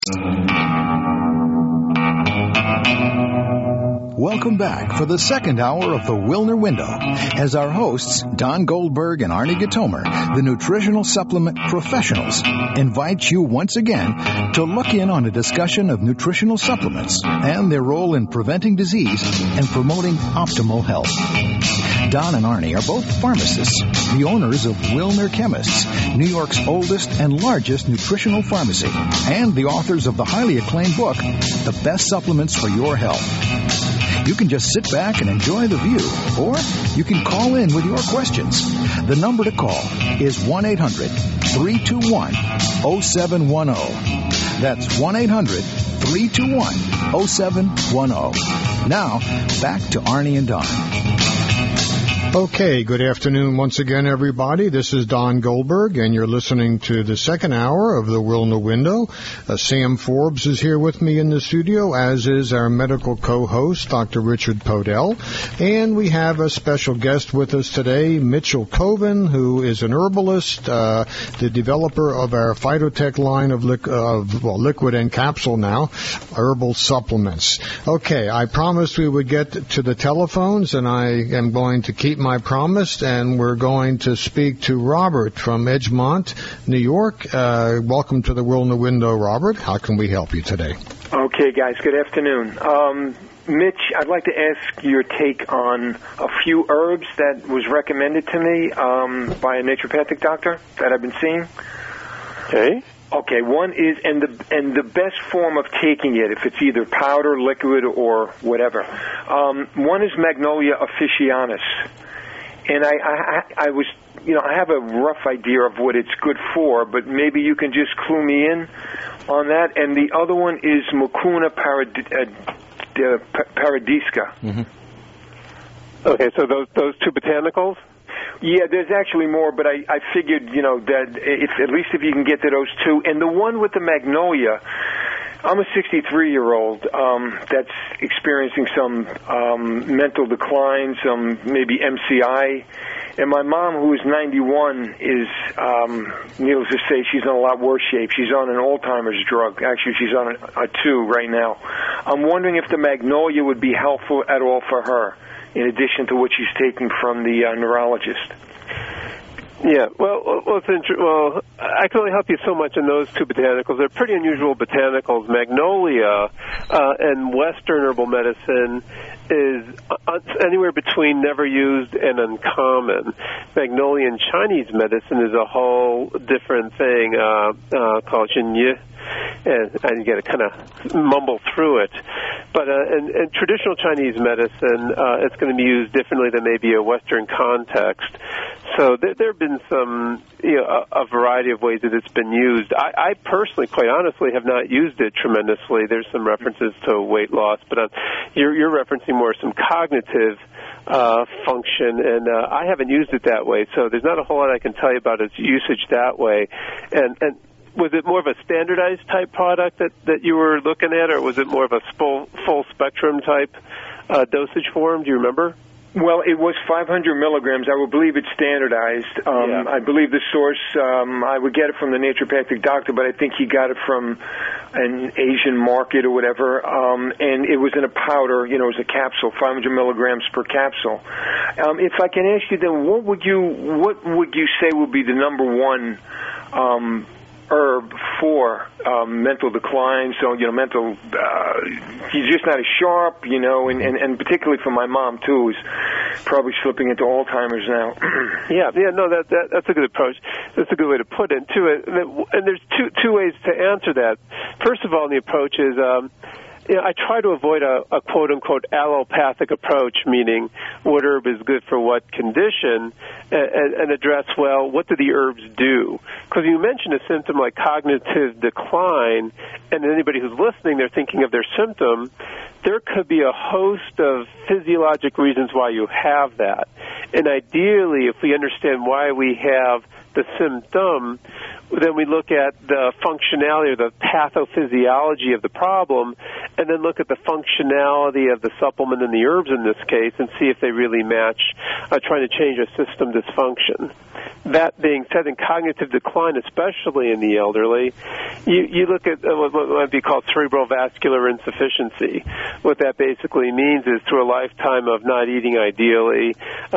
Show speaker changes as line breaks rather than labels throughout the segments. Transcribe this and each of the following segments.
Welcome back for the second hour of the Wilner Window, as our hosts, Don Goldberg and Arnie Gatomer, the nutritional supplement professionals, invite you once again to look in on a discussion of nutritional supplements and their role in preventing disease and promoting optimal health. Don and Arnie are both pharmacists, the owners of Wilner Chemists, New York's oldest and largest nutritional pharmacy, and the authors of the highly acclaimed book, The Best Supplements for Your Health. You can just sit back and enjoy the view, or you can call in with your questions. The number to call is 1-800-321-0710. That's 1-800-321-0710. Now, back to Arnie and Don.
Okay, good afternoon once again, everybody. This is Don Goldberg, and you're listening to the second hour of the Wilner Window. Sam Forbes is here with me in the studio, as is our medical co-host, Dr. Richard Podell. And we have a special guest with us today, Mitchell Coven, who is an herbalist, the developer of our Phytotech line of liquid and capsule now, herbal supplements. Okay, I promised we would get to the telephones, and I am going to keep my promise, and we're going to speak to Robert from Edgemont, New York. Welcome to the Wilner Window, Robert. How can we help you today?
Okay, guys. Good afternoon. Mitch, I'd like to ask your take on a few herbs that was recommended to me by a naturopathic doctor that I've been seeing.
Okay.
Okay, one is, and the best form of taking it, if it's either powder, liquid, or whatever. One is Magnolia officinalis. And I was, I have a rough idea of what it's good for, but maybe you can just clue me in on that. And the other one is Mucuna paradisca.
Mm-hmm. Okay, so those two botanicals?
Yeah, there's actually more, but I figured, that at least if you can get to those two. And the one with the Magnolia, I'm a 63-year-old that's experiencing some mental decline, some maybe MCI. And my mom, who is 91, is, needless to say, she's in a lot worse shape. She's on an Alzheimer's drug. Actually, she's on a 2 right now. I'm wondering if the Magnolia would be helpful at all for her, in addition to what she's taking from the neurologist.
Yeah, well, I can only help you so much in those two botanicals. They're pretty unusual botanicals. Magnolia and Western herbal medicine is anywhere between never used and uncommon. Magnolia in Chinese medicine is a whole different thing called Xinyi. And you got to kind of mumble through it. But in traditional Chinese medicine, it's going to be used differently than maybe a Western context. So there have been some, a variety of ways that it's been used. I personally, quite honestly, have not used it tremendously. There's some references to weight loss, but you're referencing more some cognitive function, and I haven't used it that way. So there's not a whole lot I can tell you about its usage that way. And was it more of a standardized type product that you were looking at, or was it more of a full spectrum type dosage form? Do you remember?
Well, it was 500 milligrams. I would believe it's standardized.
Yeah.
I believe the source, I would get it from the naturopathic doctor, but I think he got it from an Asian market or whatever. And it was in a powder, it was a capsule, 500 milligrams per capsule. If I can ask you then, what would you say would be the number one herb for mental decline? So, mental, he's just not as sharp, and particularly for my mom, too, who's probably slipping into Alzheimer's now.
No, that's a good approach. That's a good way to put it, too. And there's two ways to answer that. First of all, the approach is, I try to avoid a quote-unquote allopathic approach, meaning what herb is good for what condition, and address, what do the herbs do? Because you mentioned a symptom like cognitive decline, and anybody who's listening, they're thinking of their symptom. There could be a host of physiologic reasons why you have that. And ideally, if we understand why we have the symptom, then we look at the functionality or the pathophysiology of the problem, and then look at the functionality of the supplement and the herbs in this case and see if they really match trying to change a system dysfunction. That being said, in cognitive decline, especially in the elderly, you look at what might be called cerebral vascular insufficiency. What that basically means is through a lifetime of not eating ideally,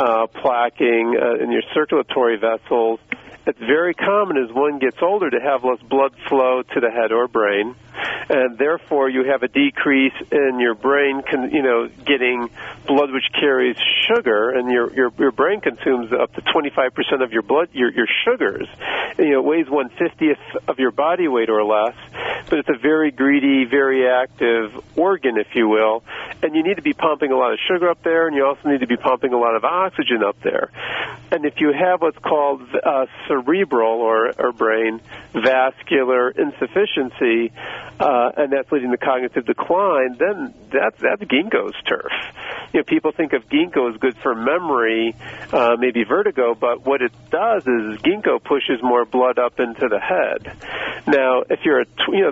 plaquing in your circulatory vessels, it's very common as one gets older to have less blood flow to the head or brain, and therefore you have a decrease in your brain, getting blood which carries sugar, and your brain consumes up to 25% of your blood, your sugars. It weighs 1/50th of your body weight or less, but it's a very greedy, very active organ, if you will, and you need to be pumping a lot of sugar up there, and you also need to be pumping a lot of oxygen up there. And if you have what's called cerebral or brain vascular insufficiency, and that's leading to cognitive decline, then that's ginkgo's turf. People think of ginkgo as good for memory, maybe vertigo, but what it does is ginkgo pushes more blood up into the head. Now, if you're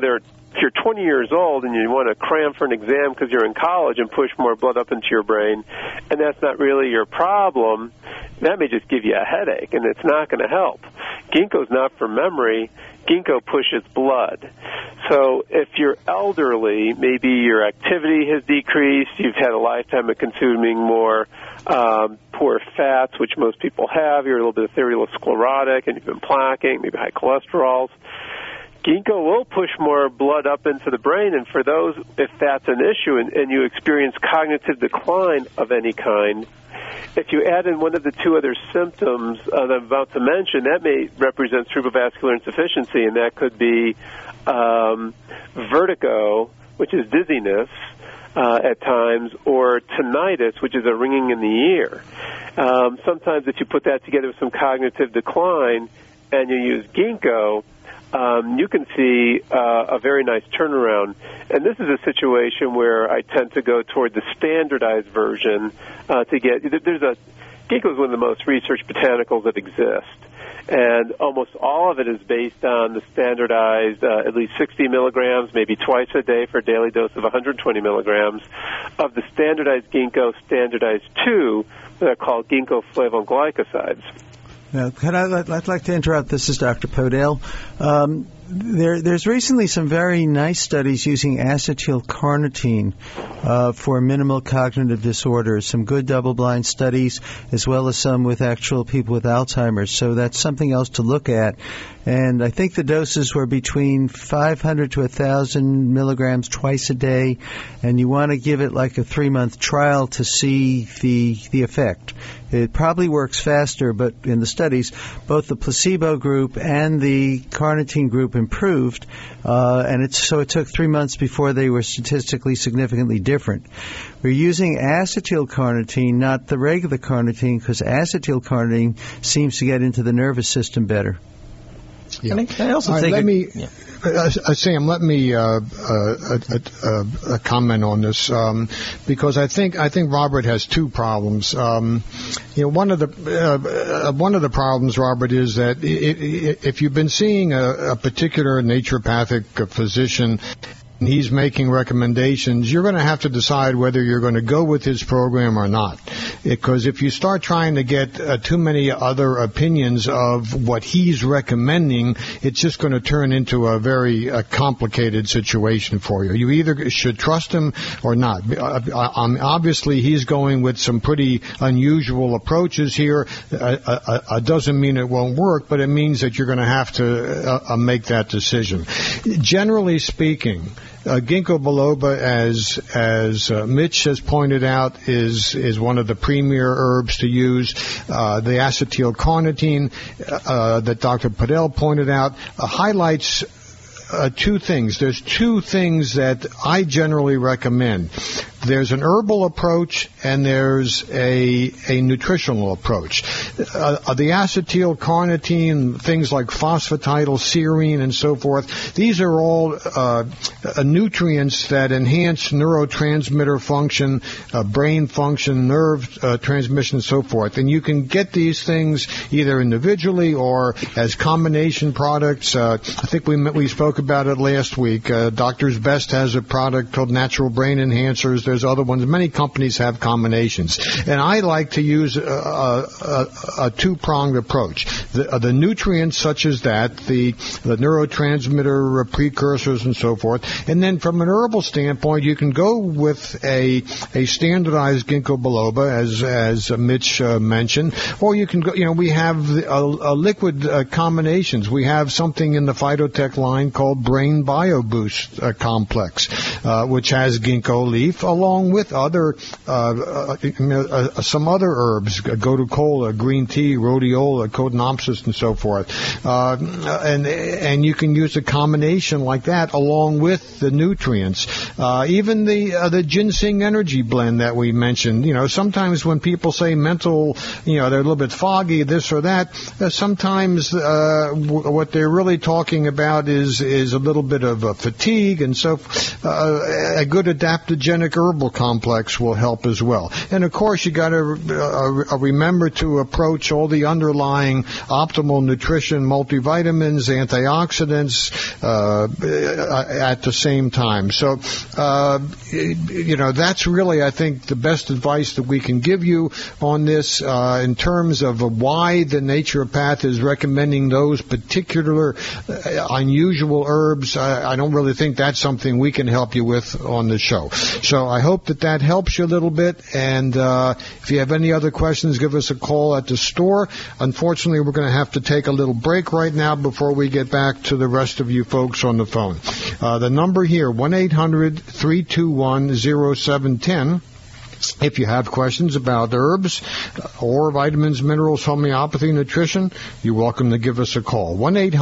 if you're 20 years old and you want to cram for an exam because you're in college and push more blood up into your brain, and that's not really your problem, that may just give you a headache, and it's not going to help. Ginkgo's not for memory. Ginkgo pushes blood. So if you're elderly, maybe your activity has decreased, you've had a lifetime of consuming more poor fats, which most people have, you're a little bit arteriosclerotic, and you've been plaquing, maybe high cholesterols, ginkgo will push more blood up into the brain, and for those, if that's an issue and you experience cognitive decline of any kind, if you add in one of the two other symptoms that I'm about to mention, that may represent cerebrovascular insufficiency, and that could be vertigo, which is dizziness at times, or tinnitus, which is a ringing in the ear. Sometimes if you put that together with some cognitive decline and you use ginkgo, you can see a very nice turnaround. And this is a situation where I tend to go toward the standardized version to get. Ginkgo is one of the most researched botanicals that exist. And almost all of it is based on the standardized at least 60 milligrams, maybe twice a day for a daily dose of 120 milligrams of the standardized ginkgo, standardized 2, that are called ginkgo flavoglycosides.
Now, I'd like to interrupt. This is Dr. Podell. There's recently some very nice studies using acetylcarnitine for minimal cognitive disorders, some good double-blind studies, as well as some with actual people with Alzheimer's. So that's something else to look at. And I think the doses were between 500 to 1,000 milligrams twice a day, and you want to give it like a 3-month trial to see the effect. It probably works faster, but in the studies, both the placebo group and the carnitine group improved, and so it took 3 months before they were statistically significantly different. We're using acetylcarnitine, not the regular carnitine, because acetylcarnitine seems to get into the nervous system better.
Yeah.
I also think
Sam, let me comment on this because I think Robert has two problems. One of the problems, Robert, is that if you've been seeing a particular naturopathic physician, and he's making recommendations, you're going to have to decide whether you're going to go with his program or not. Because if you start trying to get too many other opinions of what he's recommending, it's just going to turn into a very complicated situation for you. You either should trust him or not. Obviously, he's going with some pretty unusual approaches here. Doesn't mean it won't work, but it means that you're going to have to make that decision. Generally speaking, ginkgo biloba, as Mitch has pointed out, is one of the premier herbs to use. The acetylcarnitine that Dr. Podell pointed out highlights two things. There's two things that I generally recommend. there's an herbal approach and there's a nutritional approach. The acetyl-carnitine, things like phosphatidylserine and so forth, these are all nutrients that enhance neurotransmitter function, brain function, nerve transmission, and so forth. And you can get these things either individually or as combination products. I think we spoke about it last week. Doctor's Best has a product called Natural Brain Enhancers. There's other ones. Many companies have combinations. And I like to use a two-pronged approach. The nutrients such as that, the neurotransmitter precursors and so forth. And then from an herbal standpoint, you can go with a standardized ginkgo biloba, as Mitch mentioned, or you can go, we have a liquid combinations. We have something in the Phytotech line called Brain Bio Boost Complex, which has ginkgo leaf, along with other some other herbs, gotukola, green tea, rhodiola, codenopsis, and so forth. And you can use a combination like that along with the nutrients. Even the ginseng energy blend that we mentioned. Sometimes when people say mental, they're a little bit foggy, this or that. Sometimes what they're really talking about is a little bit of fatigue, and so a good adaptogenic herbal complex will help as well. And of course, you got to remember to approach all the underlying optimal nutrition, multivitamins, antioxidants at the same time. So, that's really, I think, the best advice that we can give you on this in terms of why the naturopath is recommending those particular unusual herbs. I don't really think that's something we can help you with on the show. So I hope that helps you a little bit. And if you have any other questions, give us a call at the store. Unfortunately, we're going to have to take a little break right now before we get back to the rest of you folks on the phone. The number here, 1-800-321-0710. If you have questions about herbs or vitamins, minerals, homeopathy, nutrition, you're welcome to give us a call.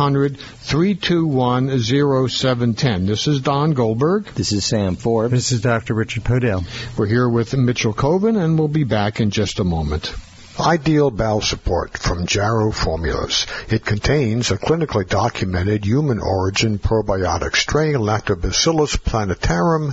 1-800-321-0710. This is Don Goldberg.
This is Sam Forbes.
This is Dr. Richard Podell.
We're here with Mitchell Coven, and we'll be back in just a moment. Ideal Bowel Support from Jarrow Formulas. It contains a clinically documented human-origin probiotic strain, Lactobacillus plantarum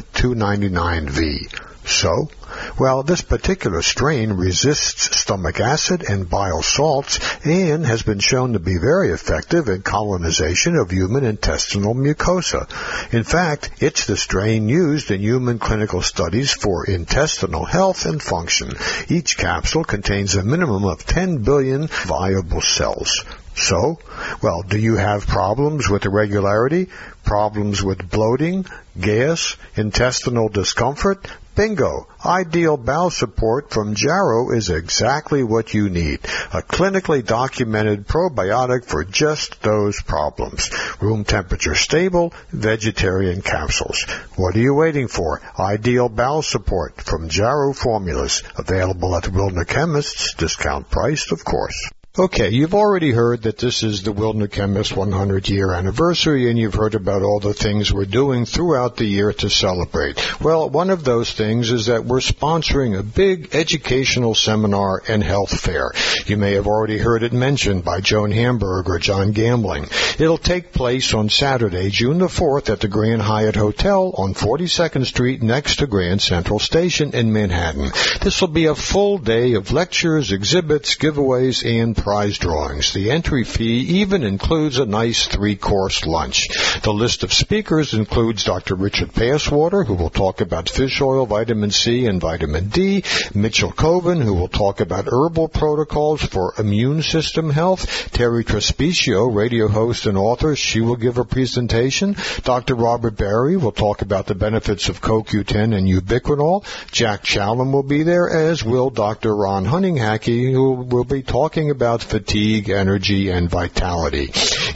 299V. So, well, this particular strain resists stomach acid and bile salts and has been shown to be very effective in colonization of human intestinal mucosa. In fact, it's the strain used in human clinical studies for intestinal health and function. Each capsule contains a minimum of 10 billion viable cells. So, well, do you have problems with irregularity, problems with bloating, gas, intestinal discomfort? Bingo! Ideal Bowel Support from Jarrow is exactly what you need. A clinically documented probiotic for just those problems. Room temperature stable, vegetarian capsules. What are you waiting for? Ideal Bowel Support from Jarrow Formulas. Available at the Wilner Chemists, discount priced, of course. Okay, you've already heard that this is the Wilner Chemist 100-year anniversary, and you've heard about all the things we're doing throughout the year to celebrate. Well, one of those things is that we're sponsoring a big educational seminar and health fair. You may have already heard it mentioned by Joan Hamburg or John Gambling. It'll take place on Saturday, June the 4th at the Grand Hyatt Hotel on 42nd Street next to Grand Central Station in Manhattan. This will be a full day of lectures, exhibits, giveaways, and prize drawings. The entry fee even includes a nice 3-course lunch. The list of speakers includes Dr. Richard Passwater, who will talk about fish oil, vitamin C, and vitamin D, Mitchell Coven, who will talk about herbal protocols for immune system health, Terry Trespicio, radio host and author, she will give a presentation, Dr. Robert Barry will talk about the benefits of CoQ10 and ubiquinol, Jack Challen will be there, as will Dr. Ron Huntinghacky, who will be talking about fatigue, energy, and vitality.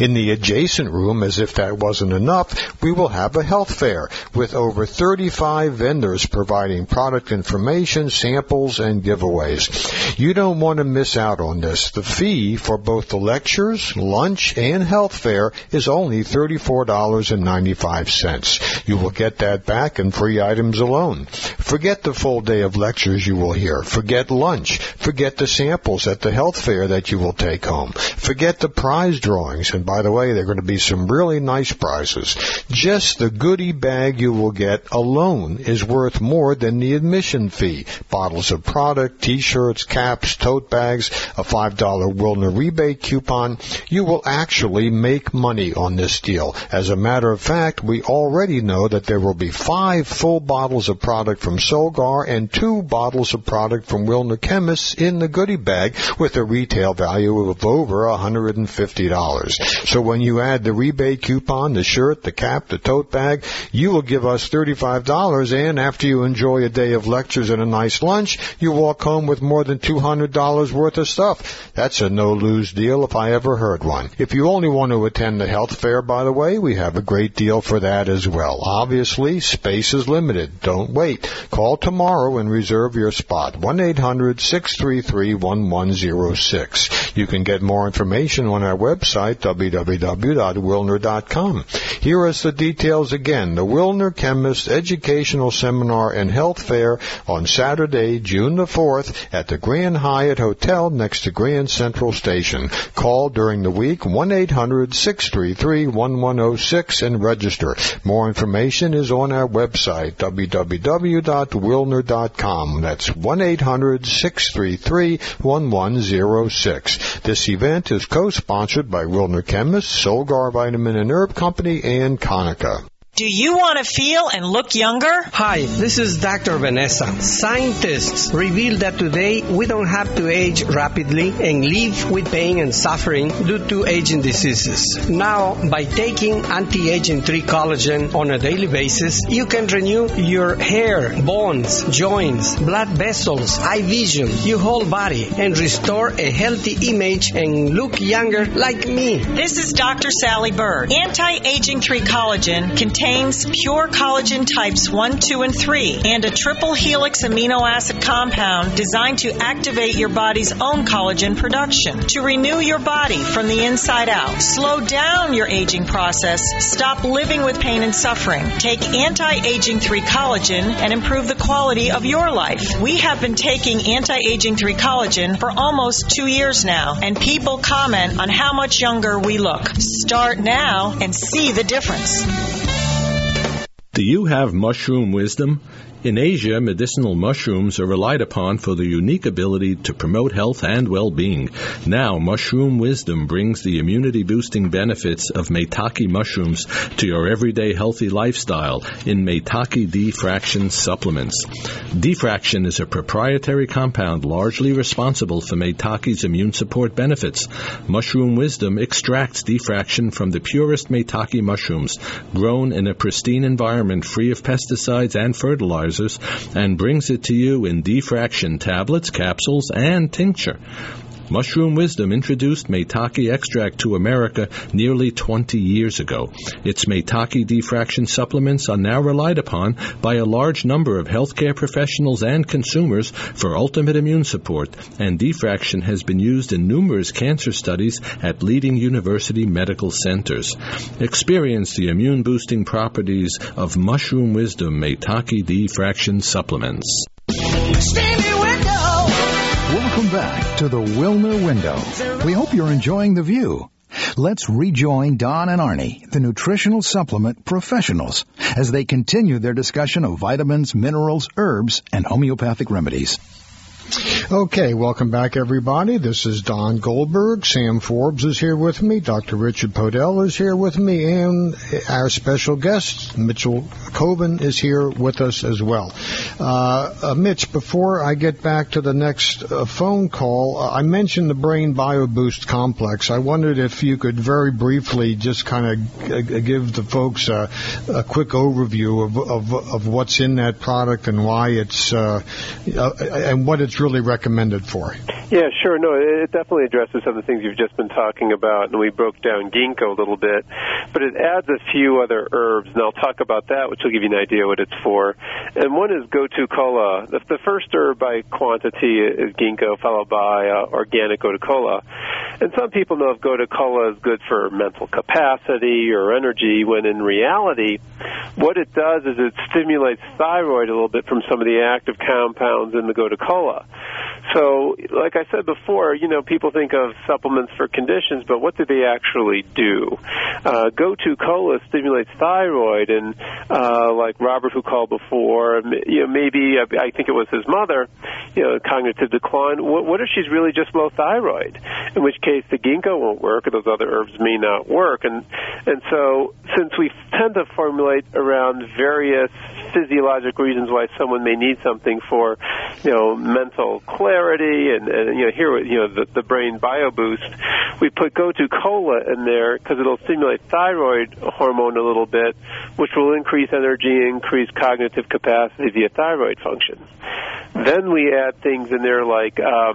In the adjacent room, as if that wasn't enough, we will have a health fair with over 35 vendors providing product information, samples, and giveaways. You don't want to miss out on this. The fee for both the lectures, lunch, and health fair is only $34.95. You will get that back in free items alone. Forget the full day of lectures you will hear. Forget lunch. Forget the samples at the health fair that you will take home. Forget the prize drawings. And by the way, there are going to be some really nice prizes. Just the goodie bag you will get alone is worth more than the admission fee. Bottles of product, t-shirts, caps, tote bags, a $5 Wilner rebate coupon. You will actually make money on this deal. As a matter of fact, we already know that there will be 5 full bottles of product from Solgar and 2 bottles of product from Wilner Chemists in the goodie bag with a retail value of over $150. So when you add the rebate coupon, the shirt, the cap, the tote bag, you will give us $35, and after you enjoy a day of lectures and a nice lunch, you walk home with more than $200 worth of stuff. That's a no-lose deal if I ever heard one. If you only want to attend the health fair, by the way, we have a great deal for that as well. Obviously, space is limited. Don't wait. Call tomorrow and reserve your spot. 1-800-633-1106. You can get more information on our website, www.wilner.com. Here is the details again. The Wilner Chemist Educational Seminar and Health Fair on Saturday, June the 4th at the Grand Hyatt Hotel next to Grand Central Station. Call during the week 1-800-633-1106 and register. More information is on our website, www.wilner.com. That's 1-800-633-1106. This event is co-sponsored by Wilner Chemists, Solgar Vitamin and Herb Company, and Konica.
Do you want to feel and look younger?
Hi, this is Dr. Vanessa. Scientists reveal that today we don't have to age rapidly and live with pain and suffering due to aging diseases. Now, by taking anti-aging 3 collagen on a daily basis, you can renew your hair, bones, joints, blood vessels, eye vision, your whole body, and restore a healthy image and look younger like me.
This is Dr. Sally Bird. Anti-aging 3 collagen contains pure collagen types 1, 2, and 3 and a triple helix amino acid compound designed to activate your body's own collagen production, to renew your body from the inside out, slow down your aging process, stop living with pain and suffering. Take anti-aging 3 collagen and improve the quality of your life. We have been taking anti-aging 3 collagen for almost 2 years now, and people comment on how much younger we look. Start now and see the difference.
Do you have mushroom wisdom? In Asia, medicinal mushrooms are relied upon for their unique ability to promote health and well-being. Now, Mushroom Wisdom brings the immunity-boosting benefits of Maitake mushrooms to your everyday healthy lifestyle in Maitake D-Fraction supplements. D-Fraction is a proprietary compound largely responsible for Maitake's immune support benefits. Mushroom Wisdom extracts D-Fraction from the purest Maitake mushrooms, grown in a pristine environment free of pesticides and fertilizers, and brings it to you in D-Fraction tablets, capsules, and tincture. Mushroom Wisdom introduced Maitake extract to America nearly 20 years ago. Its Maitake D-Fraction supplements are now relied upon by a large number of healthcare professionals and consumers for ultimate immune support, and D-Fraction has been used in numerous cancer studies at leading university medical centers. Experience the immune-boosting properties of Mushroom Wisdom Maitake D-Fraction supplements.
Welcome back to the Wilner Window. We hope you're enjoying the view. Let's rejoin Don and Arnie, the nutritional supplement professionals, as they continue their discussion of vitamins, minerals, herbs, and homeopathic remedies.
Okay, welcome back, everybody. This is Don Goldberg. Sam Forbes is here with me. Dr. Richard Podell is here with me. And our special guest, Mitchell Coven, is here with us as well. Mitch, before I get back to the next phone call, I mentioned the Brain BioBoost Complex. I wondered if you could very briefly just kind of give the folks a quick overview of what's in that product and why it's and what it's really recommended for.
Yeah, sure. No, it definitely addresses some of the things you've just been talking about, and we broke down ginkgo a little bit, but it adds a few other herbs, and I'll talk about that, which will give you an idea what it's for. And one is gotu-kola. The first herb by quantity is ginkgo, followed by organic gotu-kola. And some people know if gotu-kola is good for mental capacity or energy, when in reality, what it does is it stimulates thyroid a little bit from some of the active compounds in the gotu-kola. So, like I said before, people think of supplements for conditions, but what do they actually do? Gotu-kola stimulates thyroid, and like Robert who called before, maybe I think it was his mother, cognitive decline. What if she's really just low thyroid? In which case the ginkgo won't work, or those other herbs may not work. And so, since we tend to formulate around various physiologic reasons why someone may need something for, mental clarity, and here, the Brain BioBoost, we put gotu-kola in there because it'll stimulate thyroid hormone a little bit, which will increase energy, increase cognitive capacity via thyroid function. Then we add things in there like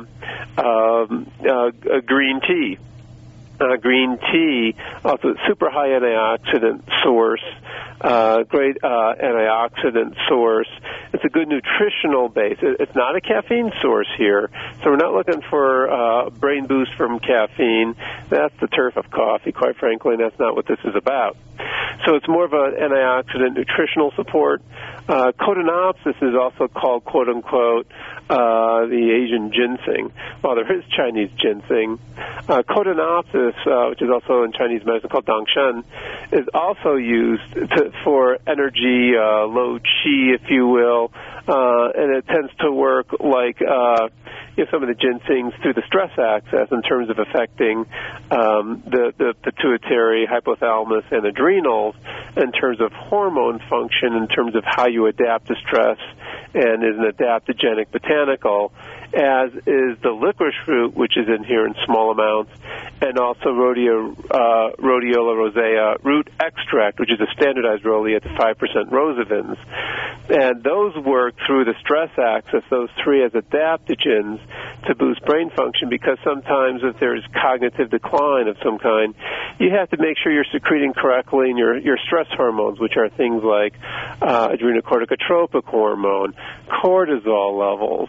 green tea. Green tea, also super high antioxidant source, great antioxidant source. It's a good nutritional base. It's not a caffeine source here, so we're not looking for brain boost from caffeine. That's the turf of coffee, quite frankly, and that's not what this is about. So it's more of an antioxidant nutritional support. Cotinopsis is also called, quote-unquote, the Asian ginseng. Well, there is Chinese ginseng. Cotinopsis, which is also in Chinese medicine called dangshen, is also used for energy, low qi, if you will, and it tends to work like some of the ginsengs through the stress axis in terms of affecting the pituitary, hypothalamus, and adrenals in terms of hormone function, in terms of how you adapt to stress, and is an adaptogenic botanical, as is the licorice root, which is in here in small amounts, and also rhodiola rosea root extract, which is a standardized rhodiola at the 5% rosavins. And those work through the stress axis, those three as adaptogens to boost brain function, because sometimes if there's cognitive decline of some kind, you have to make sure you're secreting correctly in your stress hormones, which are things like adrenocorticotropic hormone, cortisol levels,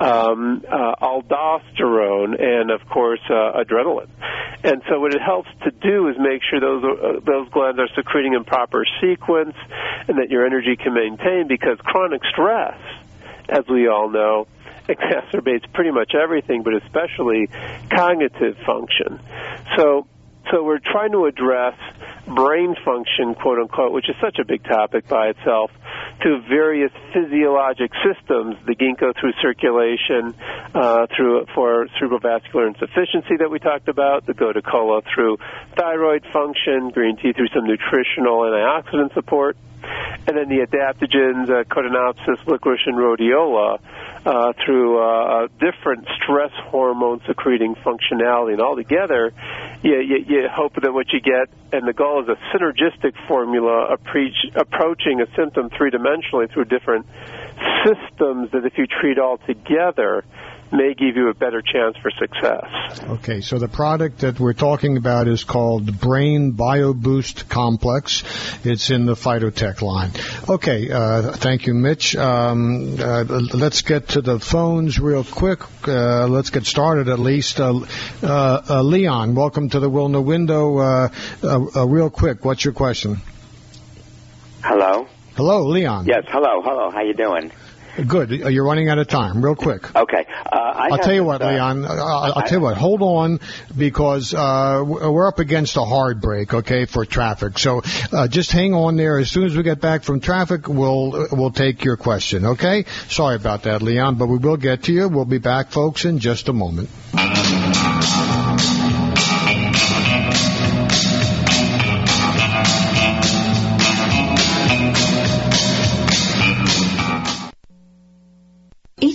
aldosterone, and of course adrenaline. And so what it helps to do is make sure those glands are secreting in proper sequence, and that your energy can maintain, because chronic stress, as we all know, exacerbates pretty much everything, but especially cognitive function. So we're trying to address brain function, quote unquote, which is such a big topic by itself, to various physiologic systems, the ginkgo through circulation, for cerebrovascular insufficiency that we talked about, the gotu-kola through thyroid function, green tea through some nutritional antioxidant support, and then the adaptogens, Cotinopsis, licorice, and rhodiola, through different stress hormone secreting functionality. And all together, you hope that what you get, and the goal is a synergistic formula approaching a symptom three-dimensionally through different systems that if you treat all together, may give you a better chance for success.
Okay, so the product that we're talking about is called Brain BioBoost Complex. It's in the Phytotech line. Okay, thank you, Mitch. Let's get to the phones real quick. Let's get started at least. Leon, welcome to the Wilner Window. Real quick, what's your question?
Hello?
Hello, Leon.
Yes, hello. How you doing?
Good. You're running out of time. Real quick.
Okay.
I'll tell you what, Leon. I'll tell you what. Hold on, because we're up against a hard break, okay, for traffic. So just hang on there. As soon as we get back from traffic, we'll take your question, okay? Sorry about that, Leon, but we will get to you. We'll be back, folks, in just a moment.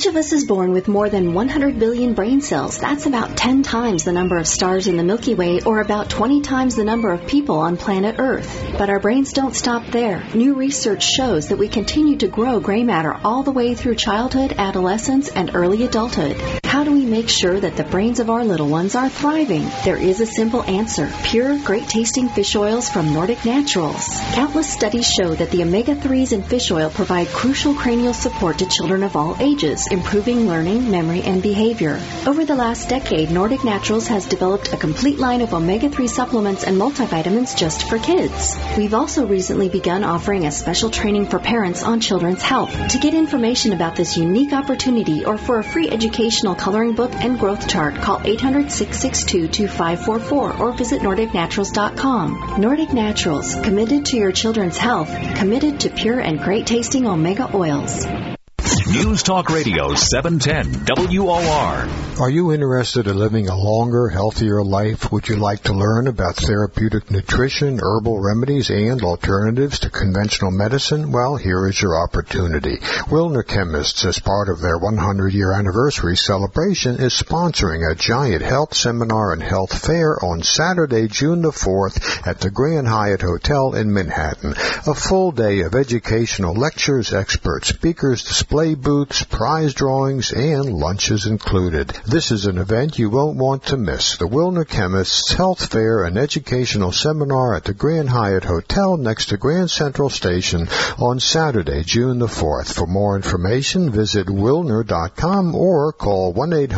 Each of us is born with more than 100 billion brain cells. That's about 10 times the number of stars in the Milky Way, or about 20 times the number of people on planet Earth. But our brains don't stop there. New research shows that we continue to grow gray matter all the way through childhood, adolescence, and early adulthood. How do we make sure that the brains of our little ones are thriving? There is a simple answer. Pure, great-tasting fish oils from Nordic Naturals. Countless studies show that the omega-3s in fish oil provide crucial cranial support to children of all ages, improving learning, memory, and behavior. Over the last decade, Nordic Naturals has developed a complete line of omega-3 supplements and multivitamins just for kids. We've also recently begun offering a special training for parents on children's health. To get information about this unique opportunity or for a free educational coloring book and growth chart, call 800-662-2544 or visit NordicNaturals.com. Nordic Naturals, committed to your children's health, committed to pure and great-tasting omega oils.
News Talk Radio 710 WOR.
Are you interested in living a longer, healthier life? Would you like to learn about therapeutic nutrition, herbal remedies, and alternatives to conventional medicine? Well, here is your opportunity. Wilner Chemists, as part of their 100-year anniversary celebration, is sponsoring a giant health seminar and health fair on Saturday, June the 4th at the Grand Hyatt Hotel in Manhattan. A full day of educational lectures, expert speakers, display booths, prize drawings, and lunches included. This is an event you won't want to miss. The Wilner Chemists Health Fair and Educational Seminar at the Grand Hyatt Hotel next to Grand Central Station on Saturday, June the 4th. For more information, visit Wilner.com or call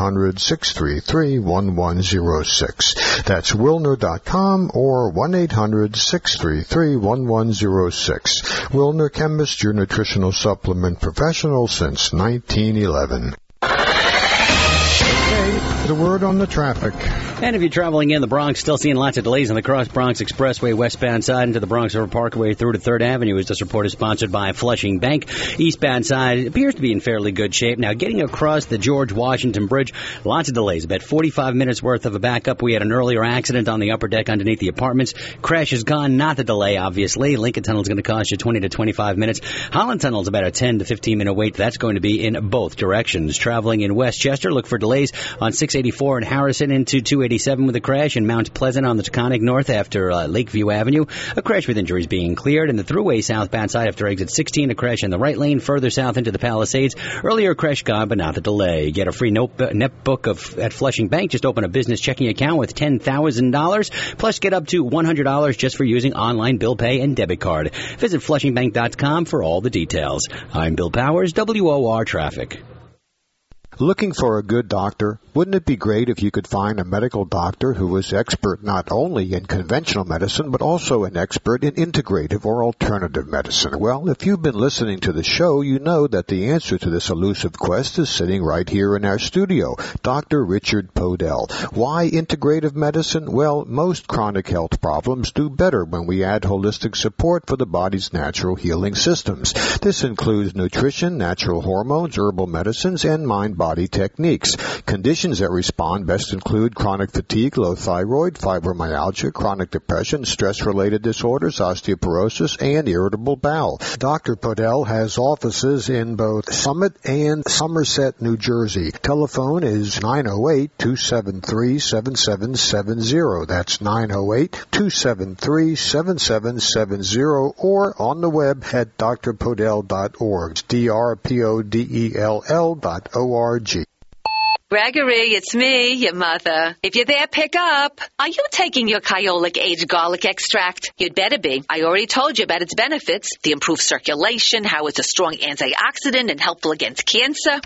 1-800-633-1106. That's Wilner.com or 1-800-633-1106. Wilner Chemists, your nutritional supplement professional since 1911. The word on the traffic.
And if you're traveling in the Bronx, still seeing lots of delays on the Cross Bronx Expressway westbound side into the Bronx River Parkway through to 3rd Avenue. As this report is sponsored by Flushing Bank. Eastbound side appears to be in fairly good shape. Now, getting across the George Washington Bridge, lots of delays. About 45 minutes worth of a backup. We had an earlier accident on the upper deck underneath the apartments. Crash is gone, not the delay, obviously. Lincoln Tunnel is going to cost you 20 to 25 minutes. Holland Tunnel is about a 10 to 15 minute wait. That's going to be in both directions. Traveling in Westchester, look for delays on 684 in Harrison into 287 with a crash. In Mount Pleasant on the Taconic North after Lakeview Avenue. A crash with injuries being cleared. In the Thruway southbound side after exit 16, a crash in the right lane further south into the Palisades. Earlier crash gone, but not the delay. Get a free net book at Flushing Bank. Just open a business checking account with $10,000. Plus get up to $100 just for using online bill pay and debit card. Visit FlushingBank.com for all the details. I'm Bill Powers, WOR Traffic.
Looking for a good doctor? Wouldn't it be great if you could find a medical doctor who was expert not only in conventional medicine, but also an expert in integrative or alternative medicine? Well, if you've been listening to the show, you know that the answer to this elusive quest is sitting right here in our studio, Dr. Richard Podell. Why integrative medicine? Well, most chronic health problems do better when we add holistic support for the body's natural healing systems. This includes nutrition, natural hormones, herbal medicines, and mind-body techniques. Conditions that respond best include chronic fatigue, low thyroid, fibromyalgia, chronic depression, stress-related disorders, osteoporosis, and irritable bowel. Dr. Podell has offices in both Summit and Somerset, New Jersey. Telephone is 908-273-7770. That's 908-273-7770, or on the web at drpodell.org. It's drpodell.org.
Gregory, it's me, your mother. If you're there, pick up. Are you taking your Kyolic Aged Garlic Extract? You'd better be. I already told you about its benefits. The improved circulation, how it's a strong antioxidant and helpful against cancer.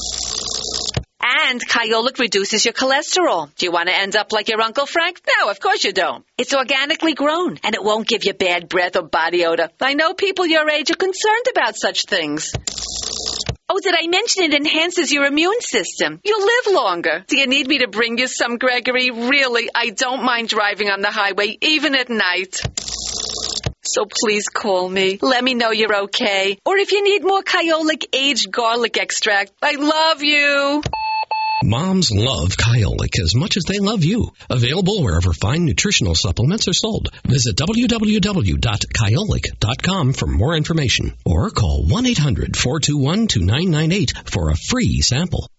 And Kyolic reduces your cholesterol. Do you want to end up like your Uncle Frank? No, of course you don't. It's organically grown, and it won't give you bad breath or body odor. I know people your age are concerned about such things. Oh, did I mention it enhances your immune system? You'll live longer. Do you need me to bring you some, Gregory? Really, I don't mind driving on the highway, even at night. So please call me. Let me know you're okay. Or if you need more Kyolic Aged Garlic Extract, I love you.
Moms love Kyolic as much as they love you. Available wherever fine nutritional supplements are sold. Visit www.kyolic.com for more information or call 1-800-421-2998 for a free sample.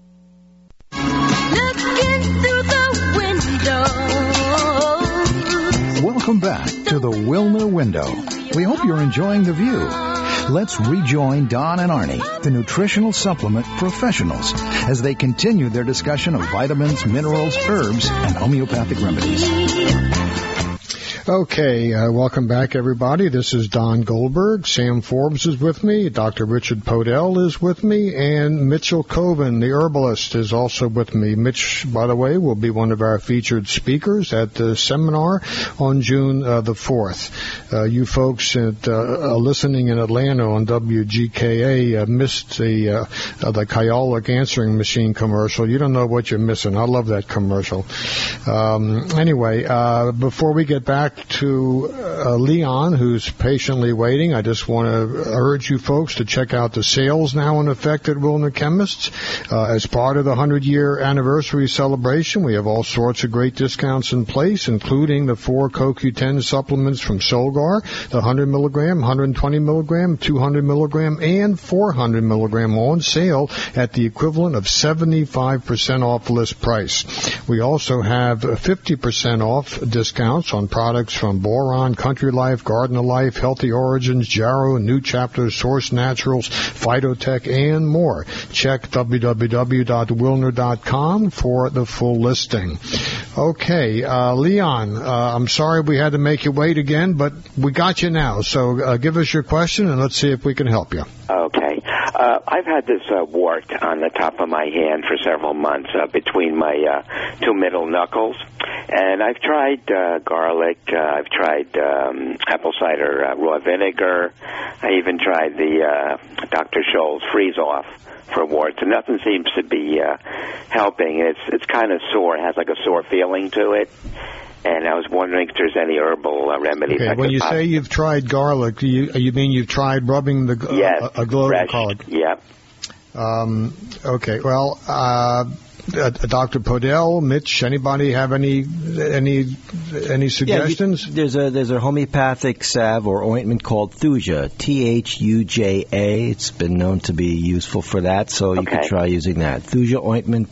Looking through the window.
Welcome back to the Wilner Window. We hope you're enjoying the view. Let's rejoin Don and Arnie, the nutritional supplement professionals, as they continue their discussion of vitamins, minerals, herbs, and homeopathic remedies.
Okay, welcome back, everybody. This is Don Goldberg. Sam Forbes is with me. Dr. Richard Podell is with me. And Mitchell Coven, the herbalist, is also with me. Mitch, by the way, will be one of our featured speakers at the seminar on June the 4th. You folks listening in Atlanta on WGKA missed the Kyolic answering machine commercial. You don't know what you're missing. I love that commercial. Anyway, before we get back to Leon, who's patiently waiting, I just want to urge you folks to check out the sales now in effect at Wilner Chemists. As part of the 100-year anniversary celebration, we have all sorts of great discounts in place, including the 4 CoQ10 supplements from Solgar, the 100 milligram, 120 milligram, 200 milligram, and 400 milligram on sale at the equivalent of 75% off list price. We also have 50% off discounts on products from Boron, Country Life, Garden of Life, Healthy Origins, Jarrow, New Chapters, Source Naturals, Phytotech, and more. Check www.wilner.com for the full listing. Okay, Leon, I'm sorry we had to make you wait again, but we got you now. So give us your question, and let's see if we can help you.
Okay. I've had this wart on the top of my hand for several months between my 2 middle knuckles. And I've tried garlic. I've tried apple cider raw vinegar. I even tried the Dr. Scholl's freeze-off for warts, and nothing seems to be helping. It's kind of sore. It has like a sore feeling to it. And I was wondering if there's any herbal remedies.
Okay, when you say you've tried garlic, you mean you've tried rubbing a glove of garlic?
Yep.
Okay, well, Dr. Podell, Mitch, anybody have any suggestions?
Yeah, there's a homeopathic salve or ointment called Thuja, Thuja. It's been known to be useful for that, so you could try using that. Thuja ointment,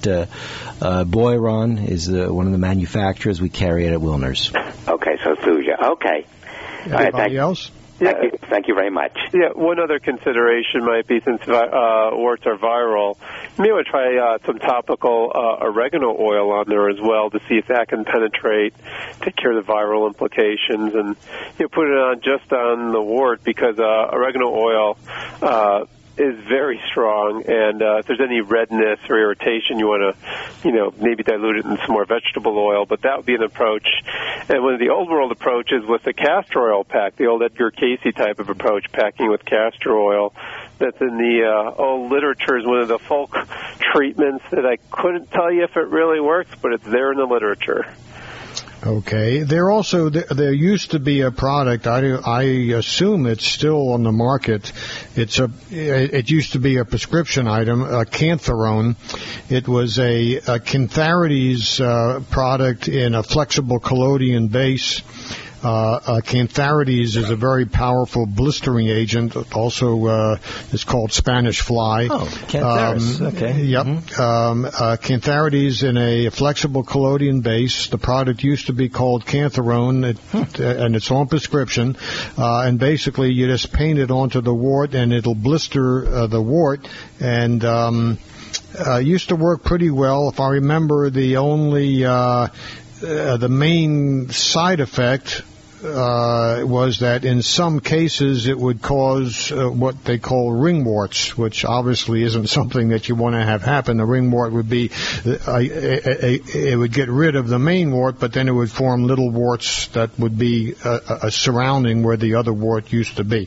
Boiron is one of the manufacturers. We carry it at Wilner's.
Okay, so Thuja. Okay.
Anybody else?
Thank you very much.
Yeah, one other consideration might be, since warts are viral, you may want to try some topical oregano oil on there as well to see if that can penetrate, take care of the viral implications, and put it on just on the wart, because oregano oil is very strong, and if there's any redness or irritation, you want to, maybe dilute it in some more vegetable oil, but that would be an approach. And one of the old world approaches was the castor oil pack, the old Edgar Casey type of approach, packing with castor oil. That's in the old literature, is one of the folk treatments that I couldn't tell you if it really works, but it's there in the literature.
Okay. There used to be a product, I assume it's still on the market. It used to be a prescription item, Cantharone. It was a Cantharides product in a flexible collodion base. Cantharides is a very powerful blistering agent. Also, it's called Spanish fly.
Oh, Cantharis. Okay.
Yep. Cantharides in a flexible collodion base. The product used to be called Cantharone, and it's on prescription. And basically, you just paint it onto the wart, and it'll blister the wart. And used to work pretty well. If I remember, the main side effect was that in some cases it would cause what they call ringworts, which obviously isn't something that you want to have happen. The ringwort would be, it would get rid of the main wart, but then it would form little warts that would be a surrounding where the other wart used to be.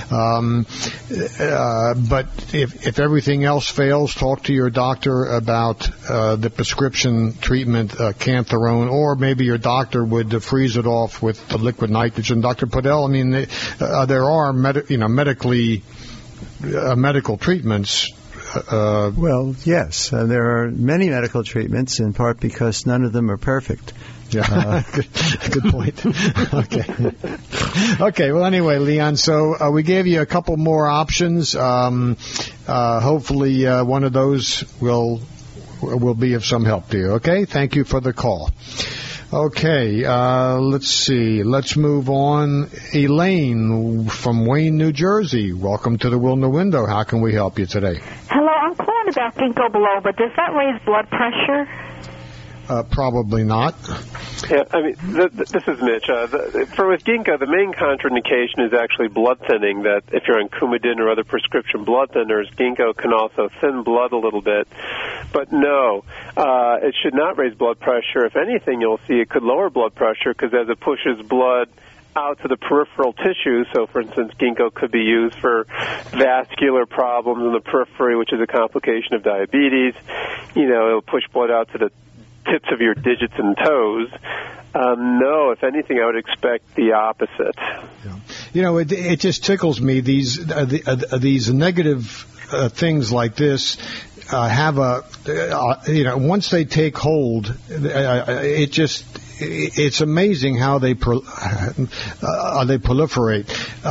But if everything else fails, talk to your doctor about the prescription treatment, Cantharone, or maybe your doctor would freeze it off with the liquid nitrogen. Dr. Podell, I mean, there are medical treatments
Well, yes. There are many medical treatments, in part because none of them are perfect.
Yeah, good point. Okay. Well, anyway, Leon. So we gave you a couple more options. Hopefully, one of those will be of some help to you. Okay. Thank you for the call. Okay. Let's see. Let's move on. Elaine from Wayne, New Jersey. Welcome to the Wilner Window. How can we help you today?
Hello. I'm calling about ginkgo biloba. Does that raise blood pressure?
Probably not.
Yeah, I mean, this is Mitch. With ginkgo, the main contraindication is actually blood thinning, that if you're on Coumadin or other prescription blood thinners, ginkgo can also thin blood a little bit. But no, it should not raise blood pressure. If anything, you'll see it could lower blood pressure because as it pushes blood out to the peripheral tissues, so for instance, ginkgo could be used for vascular problems in the periphery, which is a complication of diabetes. It'll push blood out to the tips of your digits and toes. No, if anything, I would expect the opposite.
Yeah. It just tickles me. These negative things like this have once they take hold, it's amazing how they proliferate.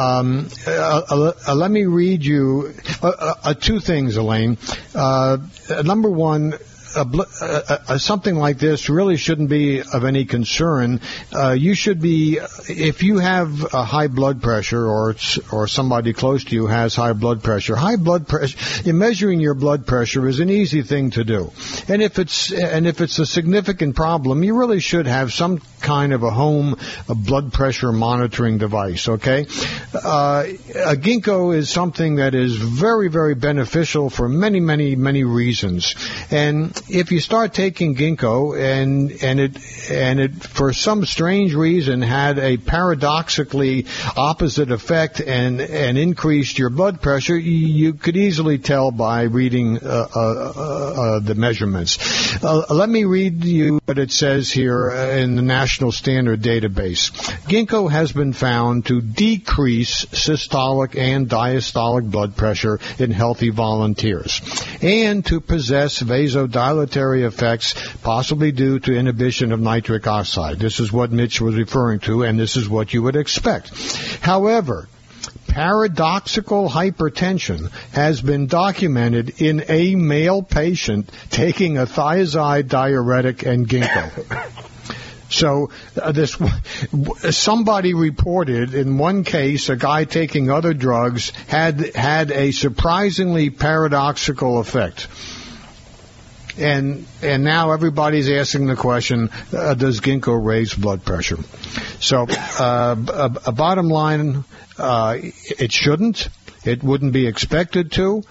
Let me read you two things, Elaine. Number one, something like this really shouldn't be of any concern. You should be, if you have a high blood pressure or somebody close to you has high blood pressure, measuring your blood pressure is an easy thing to do. And if it's a significant problem, you really should have some kind of a home blood pressure monitoring device, okay? Ginkgo is something that is very, very beneficial for many, many, many reasons. And if you start taking ginkgo and it for some strange reason had a paradoxically opposite effect and increased your blood pressure, you could easily tell by reading the measurements. Let me read you what it says here in the National Standard Database. Ginkgo has been found to decrease systolic and diastolic blood pressure in healthy volunteers and to possess vasodilatory effects possibly due to inhibition of nitric oxide. This is what Mitch was referring to, and this is what you would expect. However, paradoxical hypertension has been documented in a male patient taking a thiazide diuretic and ginkgo. So somebody reported in one case a guy taking other drugs had a surprisingly paradoxical effect. And now everybody's asking the question, does ginkgo raise blood pressure? So a bottom line, it shouldn't. It wouldn't be expected to.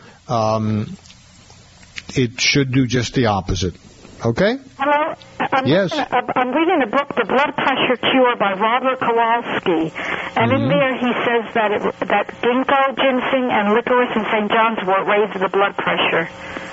It should do just the opposite. Okay?
Hello?
Yes.
I'm reading a book, The Blood Pressure Cure by Robert Kowalski. And in there he says that ginkgo, ginseng, and licorice and St. John's wort raise the blood pressure.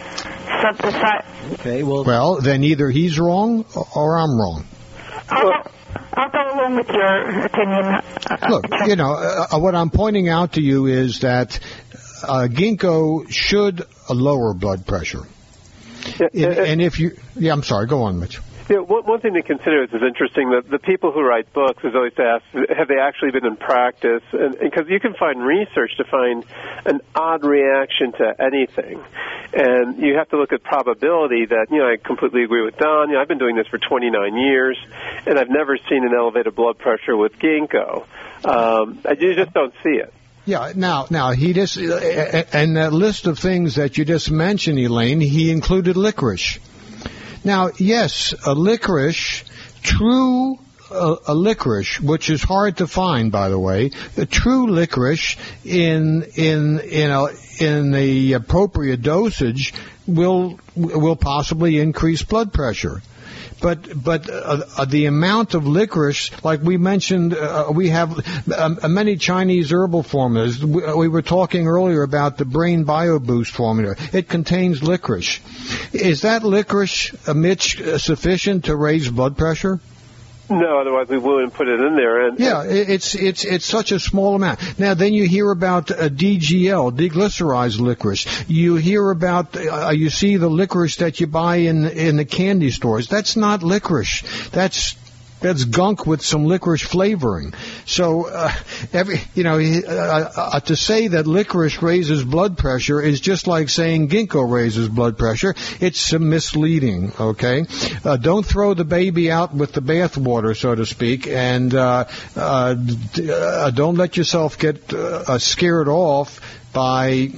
Okay,
well, then either he's wrong or I'm wrong.
I'll go along with your opinion.
Look, what I'm pointing out to you is that ginkgo should lower blood pressure. And if you... Yeah, I'm sorry. Go on, Mitch.
Yeah, one thing to consider is interesting that the people who write books is always asked, have they actually been in practice? And because you can find research to find an odd reaction to anything. And you have to look at probability that, I completely agree with Don. I've been doing this for 29 years, and I've never seen an elevated blood pressure with ginkgo. You just don't see it.
Yeah, now he just, and that list of things that you just mentioned, Elaine, he included licorice. Now, yes, a licorice, a licorice, which is hard to find, by the way, a true licorice in the appropriate dosage will possibly increase blood pressure. But the amount of licorice, like we mentioned, we have many Chinese herbal formulas. We were talking earlier about the Brain Bio Boost formula. It contains licorice. Is that licorice, Mitch, sufficient to raise blood pressure?
No, otherwise we wouldn't put it in there. And
yeah, it's such a small amount. Now, then you hear about DGL, deglycerized licorice. You hear about, you see the licorice that you buy in the candy stores. That's not licorice. That's gunk with some licorice flavoring. So, to say that licorice raises blood pressure is just like saying ginkgo raises blood pressure. It's misleading, okay? Don't throw the baby out with the bathwater, so to speak, and don't let yourself get scared off by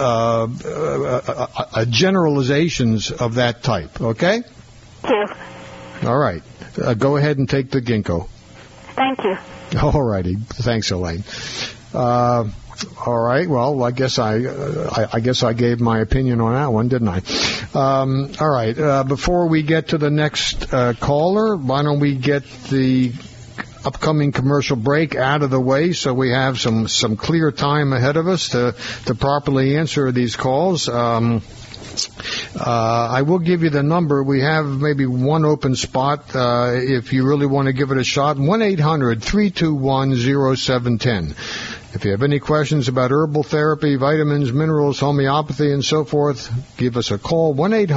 generalizations of that type, okay?
Thank you.
All right. Go ahead and take the ginkgo.
Thank you.
All righty. Thanks, Elaine. All right. Well, I guess I gave my opinion on that one, didn't I? All right. Before we get to the next caller, why don't we get the upcoming commercial break out of the way so we have some clear time ahead of us to properly answer these calls. I will give you the number. We have maybe one open spot if you really want to give it a shot. 1-800-321-0710. If you have any questions about herbal therapy, vitamins, minerals, homeopathy, and so forth, give us a call,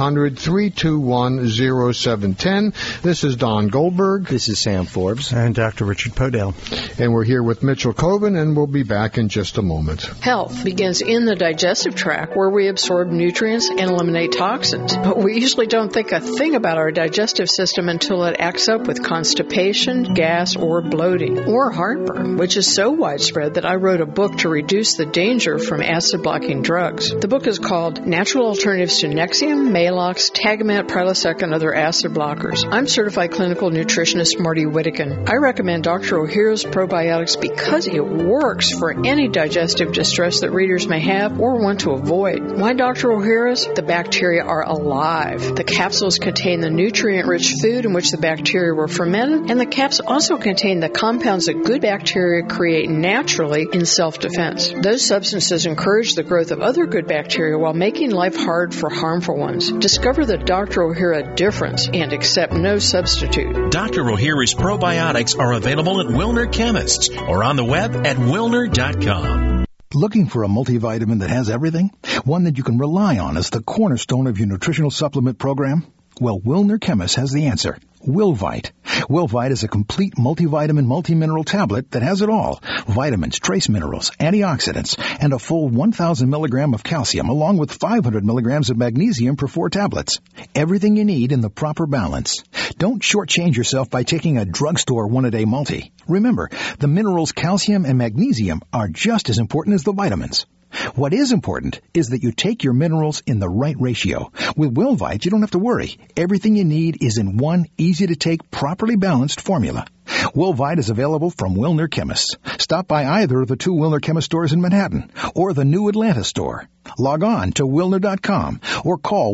1-800-321-0710. This is Don Goldberg.
This is Sam Forbes.
And Dr. Richard Podell.
And we're here with Mitchell Coben, and we'll be back in just a moment.
Health begins in the digestive tract, where we absorb nutrients and eliminate toxins. But we usually don't think a thing about our digestive system until it acts up with constipation, gas, or bloating, or heartburn, which is so widespread that I wrote a book to reduce the danger from acid-blocking drugs. The book is called Natural Alternatives to Nexium, Maalox, Tagamet, Prilosec, and Other Acid Blockers. I'm certified clinical nutritionist Marty Whittakin. I recommend Dr. Ohhira's probiotics because it works for any digestive distress that readers may have or want to avoid. Why Dr. Ohhira's? The bacteria are alive. The capsules contain the nutrient-rich food in which the bacteria were fermented, and the caps also contain the compounds that good bacteria create naturally in self-defense. Those substances encourage the growth of other good bacteria while making life hard for harmful ones. Discover the Dr. Ohhira difference and accept no substitute.
Dr. Ohhira's probiotics are available at Wilner Chemists or on the web at wilner.com.
Looking for a multivitamin that has everything? One that you can rely on as the cornerstone of your nutritional supplement program? Well, Wilner Chemist has the answer. Wilvite. Wilvite is a complete multivitamin, multimineral tablet that has it all. Vitamins, trace minerals, antioxidants, and a full 1,000 milligram of calcium, along with 500 milligrams of magnesium per 4 tablets. Everything you need in the proper balance. Don't shortchange yourself by taking a drugstore one-a-day multi. Remember, the minerals calcium and magnesium are just as important as the vitamins. What is important is that you take your minerals in the right ratio. With Wilvite, you don't have to worry. Everything you need is in one easy-to-take, properly balanced formula. Wilvite is available from Wilner Chemists. Stop by either of the 2 Wilner Chemist stores in Manhattan or the new Atlanta store. Log on to Wilner.com or call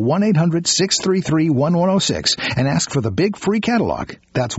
1-800-633-1106 and ask for the big free catalog. That's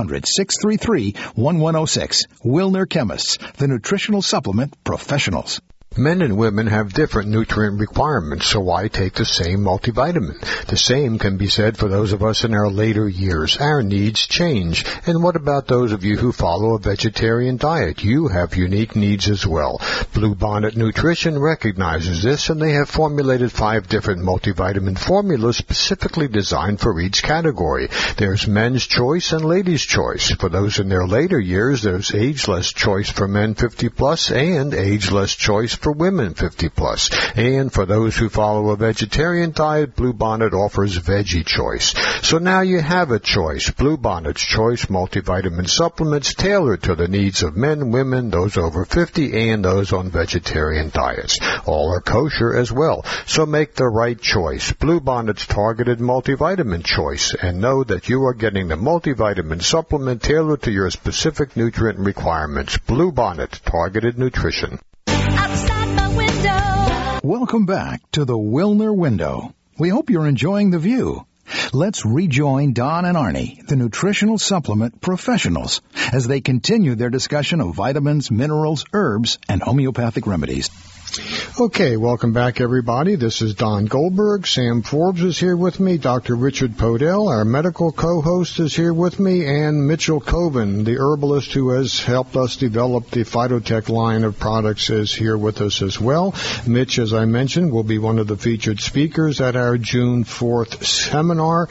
1-800-633-1106. Wilner Chemists, the nutritional supplement professionals.
Men and women have different nutrient requirements, so why take the same multivitamin? The same can be said for those of us in our later years. Our needs change. And what about those of you who follow a vegetarian diet? You have unique needs as well. Blue Bonnet Nutrition recognizes this, and they have formulated 5 different multivitamin formulas specifically designed for each category. There's men's choice and ladies' choice. For those in their later years, there's ageless choice for men 50+ and ageless choice for women 50+. And for those who follow a vegetarian diet, Blue Bonnet offers Veggie Choice. So now you have a choice. Blue Bonnet's Choice multivitamin supplements tailored to the needs of men, women, those over 50, and those on vegetarian diets. All are kosher as well. So make the right choice. Blue Bonnet's targeted multivitamin choice, and know that you are getting the multivitamin supplement tailored to your specific nutrient requirements. Blue Bonnet Targeted Nutrition.
Welcome back to the Wilner Window. We hope you're enjoying the view. Let's rejoin Don and Arnie, the nutritional supplement professionals, as they continue their discussion of vitamins, minerals, herbs, and homeopathic remedies.
Okay, welcome back, everybody. This is Don Goldberg. Sam Forbes is here with me. Dr. Richard Podell, our medical co-host, is here with me. And Mitchell Coven, the herbalist who has helped us develop the Phytotech line of products, is here with us as well. Mitch, as I mentioned, will be one of the featured speakers at our June 4th seminar.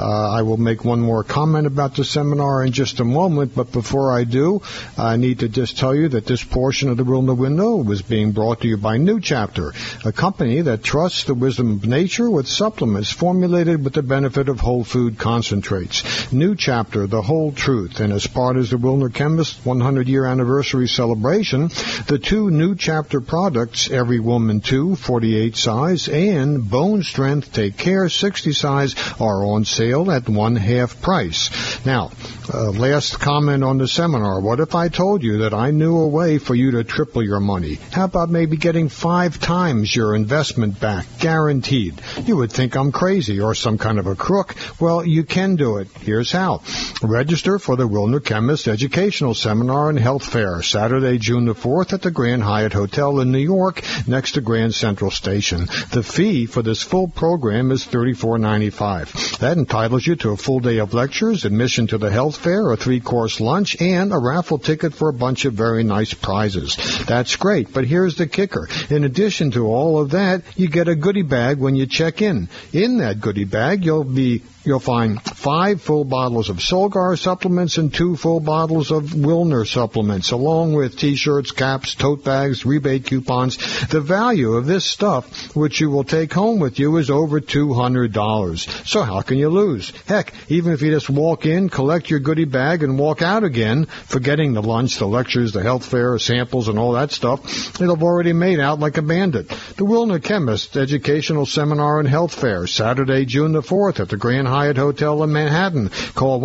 I will make one more comment about the seminar in just a moment, but before I do, I need to just tell you that this portion of the Will in the Window was being brought to you by New Chapter, a company that trusts the wisdom of nature with supplements formulated with the benefit of whole food concentrates. New Chapter, the whole truth. And as part of the Wilner Chemist 100-year anniversary celebration, the 2 New Chapter products, Every Woman 2, 48 size, and Bone Strength Take Care 60 size, are on sale at 1/2 price. Now, last comment on the seminar. What if I told you that I knew a way for you to triple your money? How about maybe getting 5 times your investment back, guaranteed? You would think I'm crazy or some kind of a crook. Well, you can do it. Here's how. Register for the Wilner Chemist Educational Seminar and Health Fair, Saturday, June the 4th at the Grand Hyatt Hotel in New York, next to Grand Central Station. The fee for this full program is $34.95. That entitles you to a full day of lectures, admission to the health fair, a 3-course lunch, and a raffle ticket for a bunch of very nice prizes. That's great, but here's the kicker. In addition to all of that, you get a goodie bag when you check in. In that goodie bag, you'll find 5 full bottles of Solgar supplements and 2 full bottles of Wilner supplements, along with T-shirts, caps, tote bags, rebate coupons. The value of this stuff, which you will take home with you, is over $200. So how can you lose? Heck, even if you just walk in, collect your goodie bag, and walk out again, forgetting the lunch, the lectures, the health fair, samples, and all that stuff, it'll have already made out like a bandit. The Wilner Chemist Educational Seminar and Health Fair, Saturday, June the 4th at the Grand Hyatt Hotel in Manhattan. Call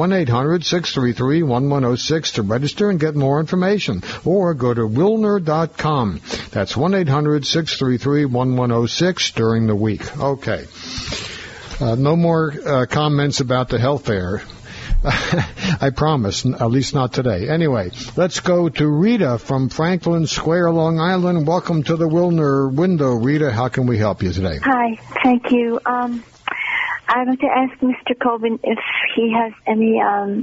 1-800-633-1106 to register and get more information, or go to Wilner.com. That's 1-800-633-1106 during the week. Okay. No more comments about the health fair. I promise, at least not today. Anyway, let's go to Rita from Franklin Square, Long Island. Welcome to the Wilner Window. Rita, how can we help you today?
Hi, thank you. I'd like to ask Mr. Coben if he has any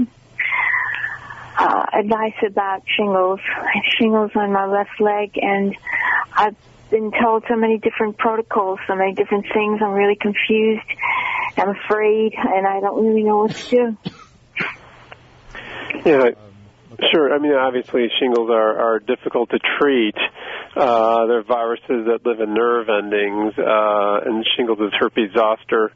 advice about shingles. I have shingles on my left leg, and I've been told so many different protocols, so many different things. I'm really confused. I'm afraid, and I don't really know what to do.
Yeah, sure. I mean, obviously, shingles are difficult to treat. They're viruses that live in nerve endings, and shingles is herpes zoster.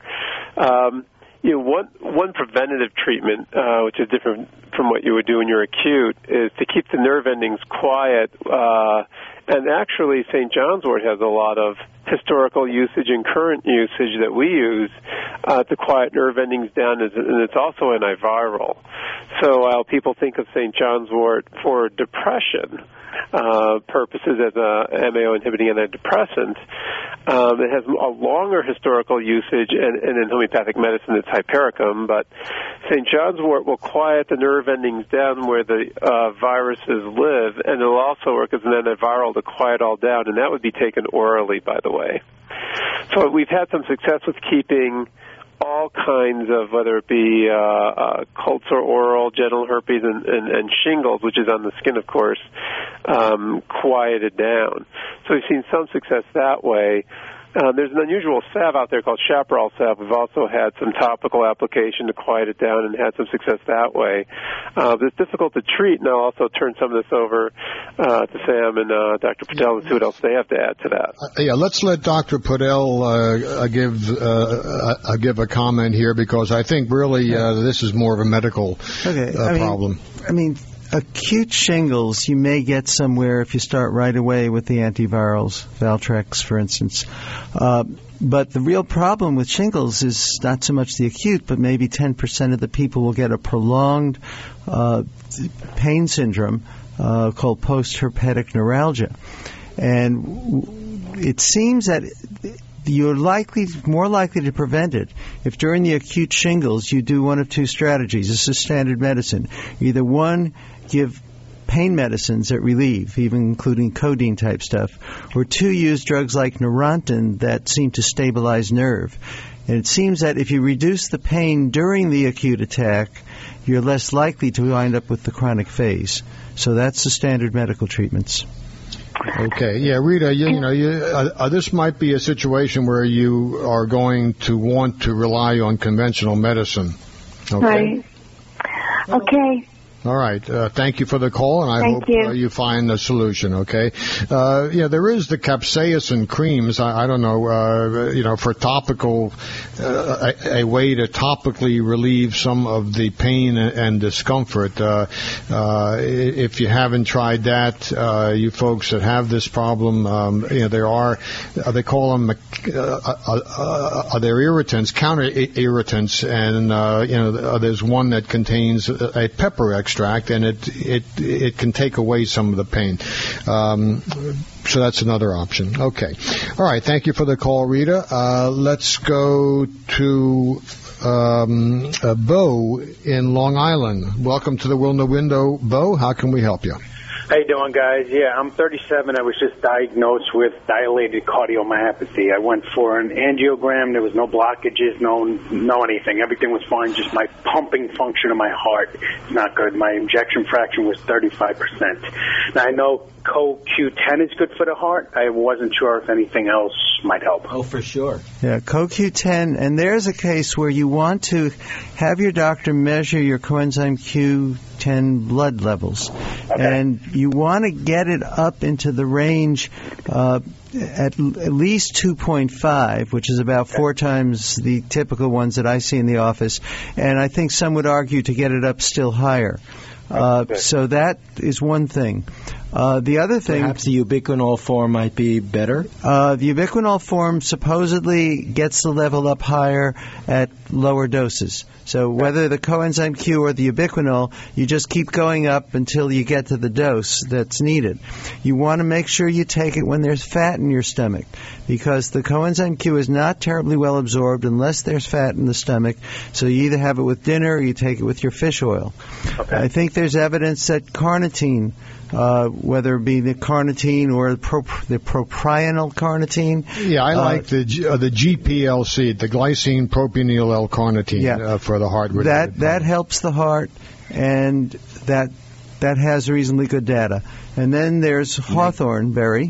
One preventative treatment, which is different from what you would do when you're acute, is to keep the nerve endings quiet. And actually, St. John's wort has a lot of historical usage and current usage that we use to quiet nerve endings down, and it's also antiviral. So while people think of St. John's wort for depression purposes as a MAO-inhibiting antidepressant, it has a longer historical usage, and in homeopathic medicine it's hypericum, but St. John's wort will quiet the nerve endings down where the viruses live, and it'll also work as an antiviral to quiet all down, and that would be taken orally, by the way. So we've had some success with keeping all kinds of, whether it be colds or oral, genital herpes, and shingles, which is on the skin, of course, quieted down. So we've seen some success that way. There's an unusual salve out there called Chaparral salve. We've also had some topical application to quiet it down and had some success that way. It's difficult to treat, and I'll also turn some of this over to Sam and Dr. Patel and see what else they have to add to that.
Yeah, let's let Dr. Patel give a comment here, because I think really this is more of a medical problem.
I mean, acute shingles, you may get somewhere if you start right away with the antivirals, Valtrex, for instance. But the real problem with shingles is not so much the acute, but maybe 10% of the people will get a prolonged pain syndrome called post-herpetic neuralgia. And it seems that you're more likely to prevent it if during the acute shingles you do one of two strategies. This is standard medicine. Either one, give pain medicines that relieve, even including codeine type stuff, or 2, use drugs like Neurontin that seem to stabilize nerve. And it seems that if you reduce the pain during the acute attack, you're less likely to wind up with the chronic phase. So that's the standard medical treatments.
Okay, yeah, Rita, this might be a situation where you are going to want to rely on conventional medicine. Okay?
Right. Okay.
All right. Thank you for the call, and I hope you find a solution, okay? There is the capsaicin creams. I don't know, for topical, a way to topically relieve some of the pain and discomfort. If you haven't tried that, you folks that have this problem, there are, they call them, they're irritants, counter irritants, and, there's one that contains a pepper extract, and it can take away some of the pain. So that's another option. Okay. All right. Thank you for the call, Rita. Let's go to Bo in Long Island. Welcome to the Wilner Window, Bo. How can we help you?
How you doing, guys? Yeah, I'm 37. I was just diagnosed with dilated cardiomyopathy. I went for an angiogram. There was no blockages, no anything. Everything was fine. Just my pumping function of my heart is not good. My ejection fraction was 35%. Now, I know CoQ10 is good for the heart. I wasn't sure if anything else might help.
Oh, for sure.
Yeah, CoQ10, and there's a case where you want to have your doctor measure your coenzyme Q10 blood levels. Okay. And you want to get it up into the range at least 2.5, which is about 4 times the typical ones that I see in the office. And I think some would argue to get it up still higher. So that is one thing. The other thing...
Perhaps the ubiquinol form might be better?
The ubiquinol form supposedly gets the level up higher at lower doses. So whether the coenzyme Q or the ubiquinol, you just keep going up until you get to the dose that's needed. You want to make sure you take it when there's fat in your stomach, because the coenzyme Q is not terribly well absorbed unless there's fat in the stomach. So you either have it with dinner or you take it with your fish oil. Okay. I think there's evidence that carnitine, whether it be the carnitine or the propranolol carnitine.
Yeah, I like the GPLC, the glycine propional L-carnitine, for the heart.
That helps the heart, and that has reasonably good data. And then there's hawthorn berry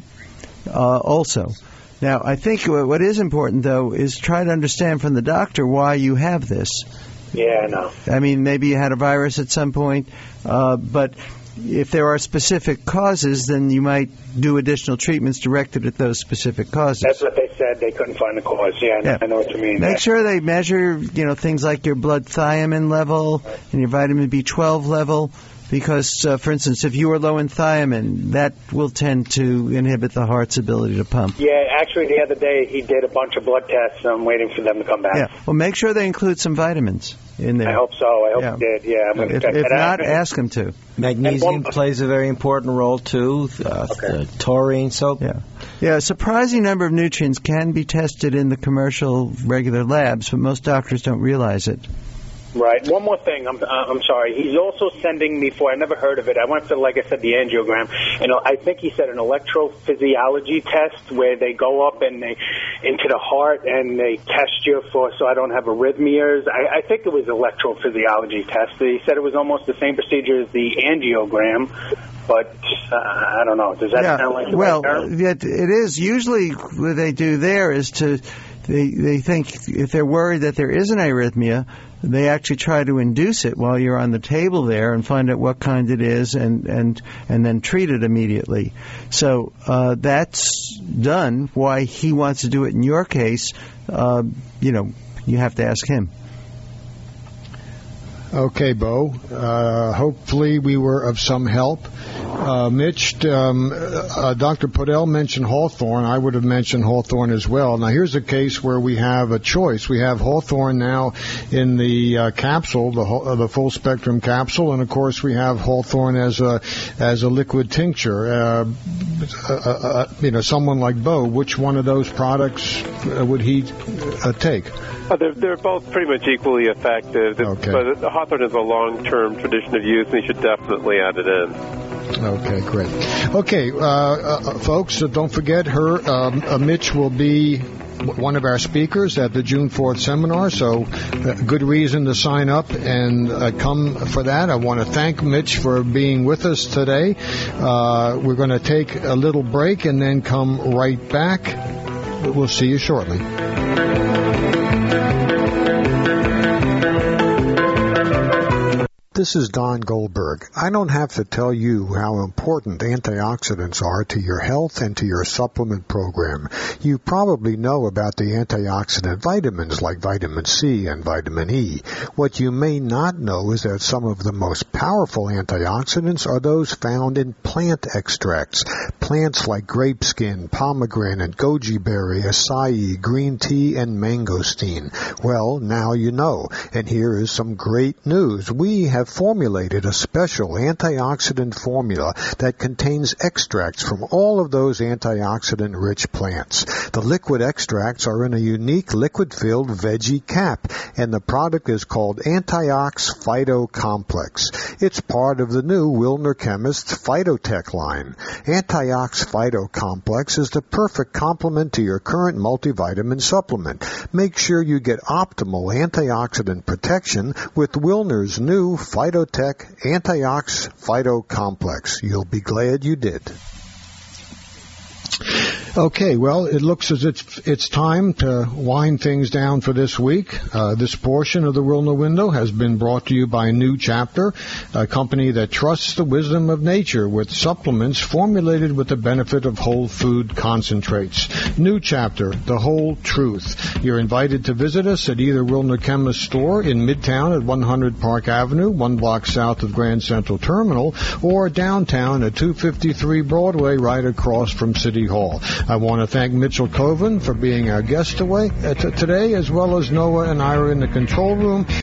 also. Now, I think what is important, though, is try to understand from the doctor why you have this.
Yeah, I know.
I mean, maybe you had a virus at some point, but if there are specific causes, then you might do additional treatments directed at those specific causes.
That's what they said. They couldn't find the cause. Yeah, I know what you mean.
Make sure they measure, things like your blood thiamine level and your vitamin B12 level, because, for instance, if you are low in thiamine, that will tend to inhibit the heart's ability to pump.
Yeah, actually, the other day he did a bunch of blood tests, and I'm waiting for them to come back.
Yeah, well, make sure they include some vitamins in there.
I hope so. I hope he did. Yeah, I'm going to check that out.
If not, ask him to.
Magnesium plays a very important role, too. Taurine, so...
Yeah, a surprising number of nutrients can be tested in the commercial regular labs, but most doctors don't realize it.
Right. One more thing. I'm sorry. He's also sending me for, I never heard of it. I went for, like I said, the angiogram. And I think he said an electrophysiology test where they go up and into the heart and they test you so I don't have arrhythmias. I think it was electrophysiology test. He said it was almost the same procedure as the angiogram. But I don't know. Does that sound like the right term?
It is. Usually what they do there is they think if they're worried that there is an arrhythmia, they actually try to induce it while you're on the table there and find out what kind it is and then treat it immediately. So that's done. Why he wants to do it in your case, you have to ask him.
Okay, Bo. Hopefully we were of some help. Mitch, Dr. Podell mentioned hawthorn. I would have mentioned hawthorn as well. Now, here's a case where we have a choice. We have hawthorn now in the capsule, the full-spectrum capsule, and, of course, we have hawthorn as a liquid tincture. Someone like Bo, which one of those products would he take?
They're both pretty much equally effective. Okay. But hawthorn is a long-term tradition of use, and you should definitely add it in.
Okay, great. Okay, folks, don't forget Mitch will be one of our speakers at the June 4th seminar, so good reason to sign up and come for that. I want to thank Mitch for being with us today. We're going to take a little break and then come right back. We'll see you shortly. This is Don Goldberg. I don't have to tell you how important antioxidants are to your health and to your supplement program. You probably know about the antioxidant vitamins like vitamin C and vitamin E. What you may not know is that some of the most powerful antioxidants are those found in plant extracts. Plants like grape skin, pomegranate, goji berry, acai, green tea, and mangosteen. Well, now you know. And here is some great news. We have formulated a special antioxidant formula that contains extracts from all of those antioxidant-rich plants. The liquid extracts are in a unique liquid-filled veggie cap, and the product is called Antiox Phyto Complex. It's part of the new Wilner Chemist's Phytotech line. Antiox Phyto Complex is the perfect complement to your current multivitamin supplement. Make sure you get optimal antioxidant protection with Wilner's new Phytotech Antiox Phyto Complex. You'll be glad you did. Okay, well, it looks as if it's time to wind things down for this week. This portion of the Wilner Window has been brought to you by New Chapter, a company that trusts the wisdom of nature with supplements formulated with the benefit of whole food concentrates. New Chapter, the whole truth. You're invited to visit us at either Wilner Chemist store in Midtown at 100 Park Avenue, 1 block south of Grand Central Terminal, or downtown at 253 Broadway, right across from City Hall. I want to thank Mitchell Coven for being our guest today, as well as Noah and Ira in the control room.